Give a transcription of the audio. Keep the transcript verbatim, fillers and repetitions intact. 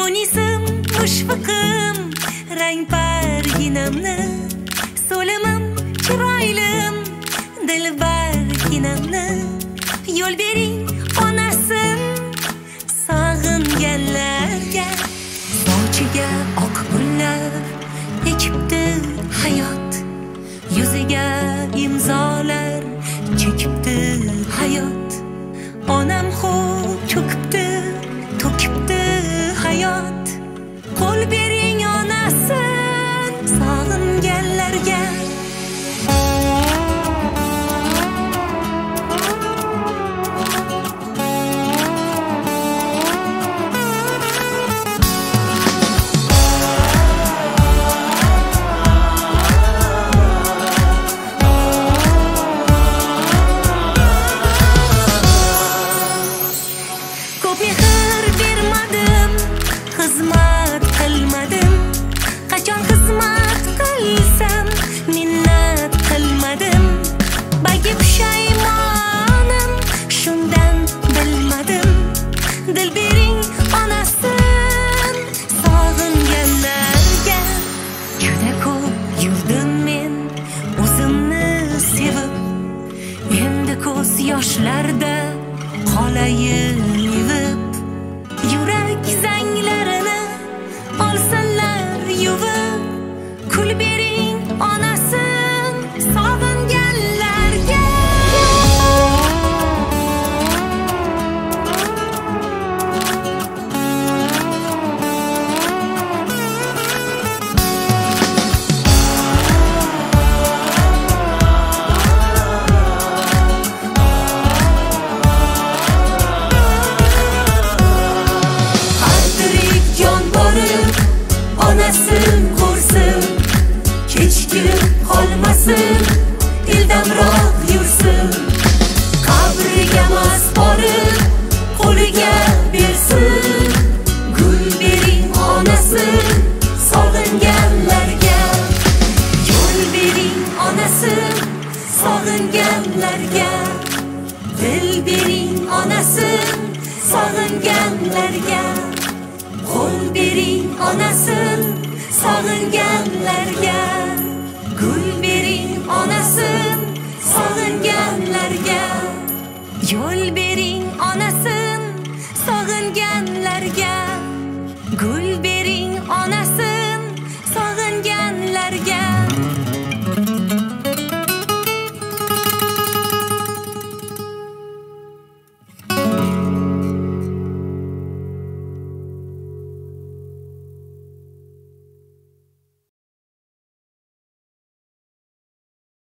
Munisim, mushfiqim, rangparginamni, so'limim, chiroylim, dilbarginamni yo'l bering onasin sog'inganlarga. Sochiga oq gullar ekibdi hayot, yuziga imzolar chekibdi hayot. Onam xo'p cho'kibdi, to'kibdi hayot. Qo'l bering onasin sog'inganlarga. Ko'p mehr bermadim, xizmat qilmadim. Qachon xizmat qilsam minnat qilmadim. Balki pushaymonim, shundan bilmadim. Dil bering onasin sog'inganlarga. Juda ko'p yurdim men o'zimni sevib, endi ko'z yoshlarda qolayin yuvib. Yurak zanglarini olsinlar yuvib. Kul bering onasin sog'inganlarga. Onasin ko'rsin, kechikib qolmasin, ildamroq yursin. Qabriga mas borib, qo'liga bersin. Gul bering onasin sog'inganlarga. Yo'l bering onasin sog'inganlarga. Dil bering onasin sog'inganlarga. Qo'l bering onasin sog'inganlarga. Gul bering onasin sog'inganlarga. Yo'l bering onasin sog'inganlarga. Gul